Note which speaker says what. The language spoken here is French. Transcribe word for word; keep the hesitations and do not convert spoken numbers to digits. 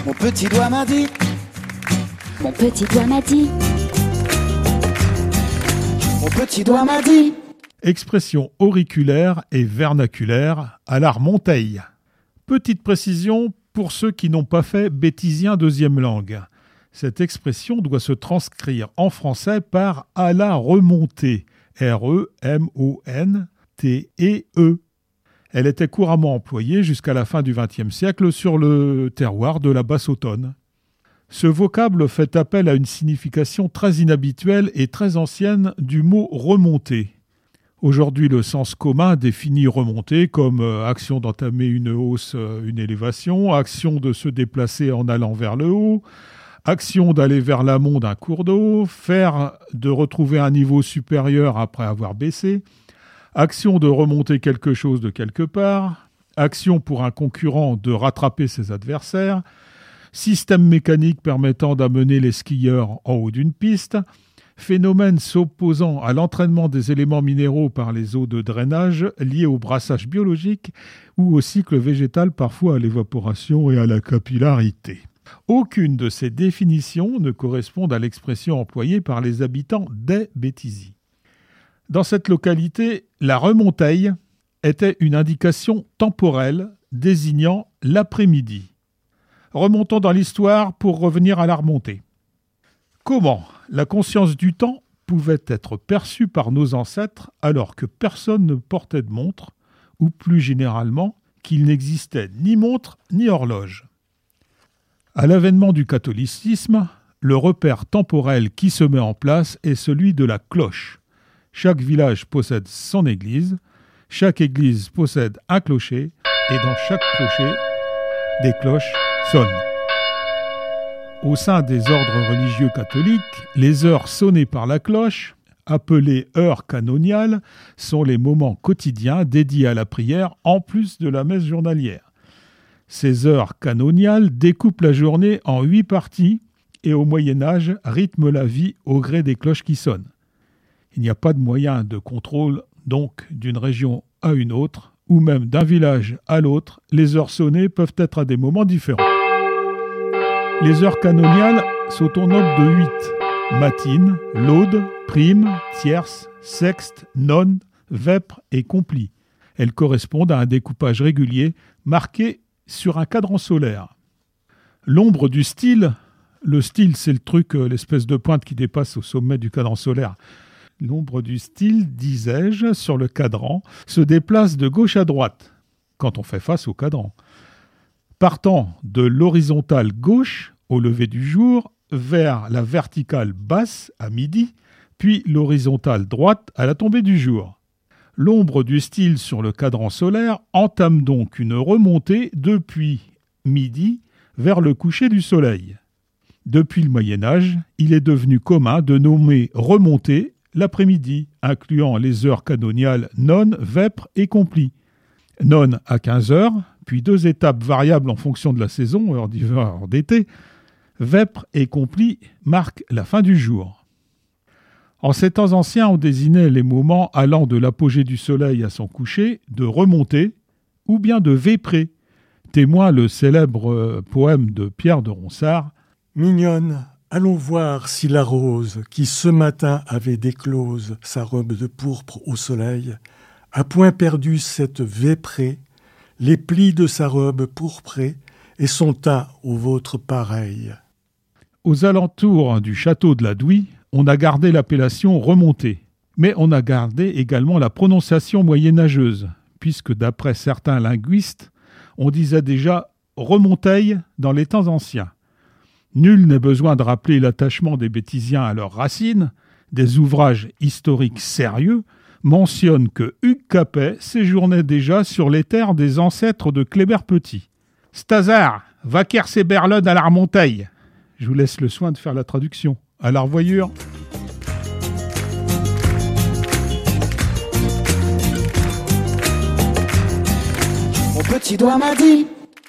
Speaker 1: Mon petit doigt m'a dit.
Speaker 2: Mon petit doigt m'a dit.
Speaker 1: Mon petit doigt m'a dit.
Speaker 3: Expression auriculaire et vernaculaire à l'Armonteil. Petite précision pour ceux qui n'ont pas fait bêtisien deuxième langue. Cette expression doit se transcrire en français par « à la remontée », R E M O N T E E. Elle était couramment employée jusqu'à la fin du vingtième siècle sur le terroir de la Basse-Autonne. Ce vocable fait appel à une signification très inhabituelle et très ancienne du mot « remonter ». Aujourd'hui, le sens commun définit remonter comme euh, action d'entamer une hausse, euh, une élévation, action de se déplacer en allant vers le haut, action d'aller vers l'amont d'un cours d'eau, faire de retrouver un niveau supérieur après avoir baissé, action de remonter quelque chose de quelque part, action pour un concurrent de rattraper ses adversaires, système mécanique permettant d'amener les skieurs en haut d'une piste, phénomène s'opposant à l'entraînement des éléments minéraux par les eaux de drainage liées au brassage biologique ou au cycle végétal, parfois à l'évaporation et à la capillarité. Aucune de ces définitions ne correspond à l'expression employée par les habitants des Béthisy. Dans cette localité, la remonteille était une indication temporelle désignant l'après-midi. Remontons dans l'histoire pour revenir à la remontée. Comment la conscience du temps pouvait être perçue par nos ancêtres alors que personne ne portait de montre, ou plus généralement qu'il n'existait ni montre ni horloge. À l'avènement du catholicisme, le repère temporel qui se met en place est celui de la cloche. Chaque village possède son église, chaque église possède un clocher, et dans chaque clocher, des cloches sonnent. Au sein des ordres religieux catholiques, les heures sonnées par la cloche, appelées heures canoniales, sont les moments quotidiens dédiés à la prière en plus de la messe journalière. Ces heures canoniales découpent la journée en huit parties et au Moyen-Âge rythment la vie au gré des cloches qui sonnent. Il n'y a pas de moyen de contrôle donc d'une région à une autre ou même d'un village à l'autre. Les heures sonnées peuvent être à des moments différents. Les heures canoniales sont au nombre de huit. Matine, laude, prime, tierce, sexte, nonne, vêpres et complie. Elles correspondent à un découpage régulier marqué sur un cadran solaire. L'ombre du style, le style c'est le truc, l'espèce de pointe qui dépasse au sommet du cadran solaire. L'ombre du style, disais-je, sur le cadran, se déplace de gauche à droite, quand on fait face au cadran. Partant de l'horizontale gauche au lever du jour vers la verticale basse à midi, puis l'horizontale droite à la tombée du jour. L'ombre du style sur le cadran solaire entame donc une remontée depuis midi vers le coucher du soleil. Depuis le Moyen-Âge, il est devenu commun de nommer remontée l'après-midi, incluant les heures canoniales nonne, vêpres et complie. Nonne à quinze heures, puis deux étapes variables en fonction de la saison, heure d'hiver, heure d'été. Vêpres et complie marquent la fin du jour. En ces temps anciens, on désignait les moments allant de l'apogée du soleil à son coucher de remontée ou bien de véprée, témoin le célèbre poème de Pierre de Ronsard.
Speaker 4: Mignonne, allons voir si la rose, qui ce matin avait déclose sa robe de pourpre au soleil, a point perdu cette véprée, les plis de sa robe pourprée et son teint au vôtre pareil.
Speaker 3: Aux alentours du château de la Douy, on a gardé l'appellation remontée, mais on a gardé également la prononciation moyenâgeuse, puisque d'après certains linguistes, on disait déjà remonteille dans les temps anciens. Nul n'est besoin de rappeler l'attachement des Béthysiens à leurs racines. Des ouvrages historiques sérieux mentionnent que Hugues Capet séjournait déjà sur les terres des ancêtres de Kléber Petit. « Stazar, va kerser Berlone à la remonteille !» Je vous laisse le soin de faire la traduction. À la revoyure.
Speaker 1: Mon petit doigt m'a dit.